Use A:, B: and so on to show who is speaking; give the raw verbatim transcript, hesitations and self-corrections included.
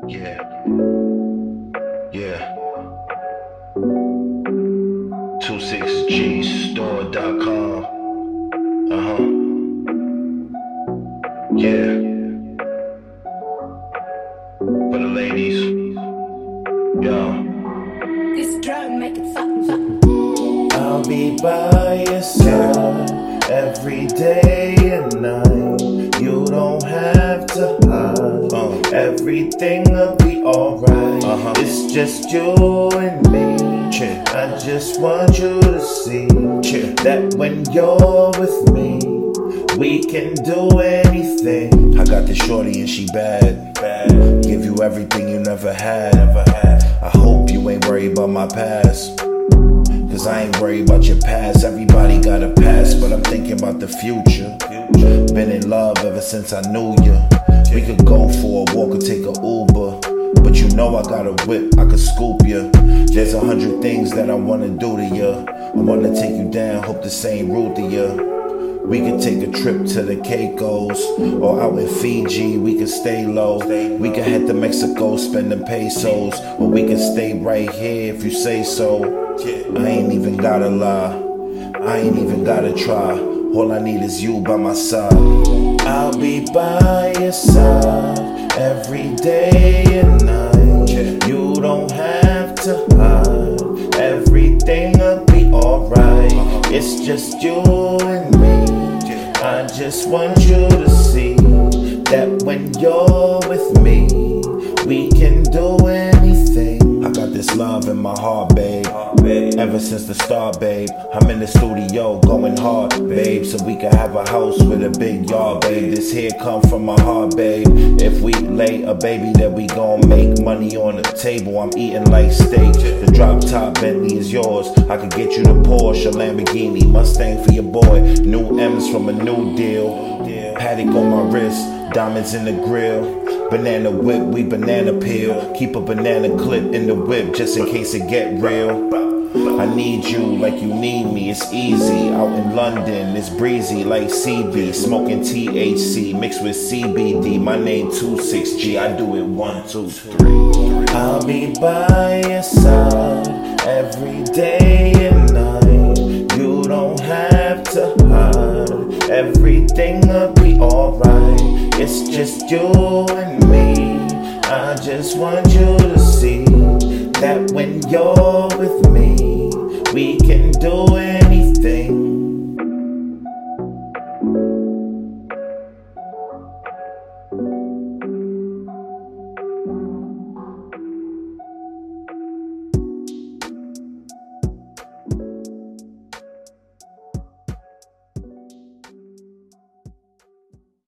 A: Yeah, yeah. two six G store dot com. Uh huh. Yeah. For the ladies. Yo.
B: This drum make it fuck, fuck.
C: I'll be by your side every day and night. You don't have to hide.
A: Uh.
C: Everything will be alright.
A: Uh-huh.
C: It's just you and me.
A: Cheer.
C: I just want you to see
A: Cheer.
C: that when you're with me, we can do anything.
A: I got this shorty and she bad.
C: Bad.
A: Give you everything you never had. Never had. I hope you ain't worried about my past. Cause I ain't worried about your past. Everybody got a past, but I'm thinking about the future. Been in love ever since I knew you. We could go for a walk or take a Uber, but you know I got a whip, I could scoop you. There's a hundred things that I wanna do to you. I wanna take you down, hope the same route to you. We could take a trip to the Caicos, or out in Fiji, we could stay low. We could head to Mexico, spend the pesos, or we could stay right here if you say so. I ain't even gotta lie, I ain't even gotta try. All I need is you by my side.
C: I'll be by your side every day and night. You don't have to hide. Everything will be alright. It's just you and me. I just want you to see that when you're with me, we can do anything.
A: I got this love in my heart, babe. Ever since the start, babe. I'm in the studio going hard, babe, so we can have a house with a big yard, babe. This here come from my heart, babe. If we lay a baby, then we gon' make money on the table. I'm eating like steak. The drop top Bentley is yours. I could get you the Porsche, a Lamborghini, Mustang for your boy. New M's from a new deal. Paddock on my wrist, diamonds in the grill. Banana whip, we banana peel. Keep a banana clip in the whip just in case it get real. I need you like you need me, it's easy. Out in London, it's breezy like C B. Smoking T H C mixed with C B D. My name two six G, I do it one, two, three.
C: I'll be by your side every day and night. You don't have to hide. Everything will be alright. It's just you and me. I just want you to see that when you're with me, we can do anything.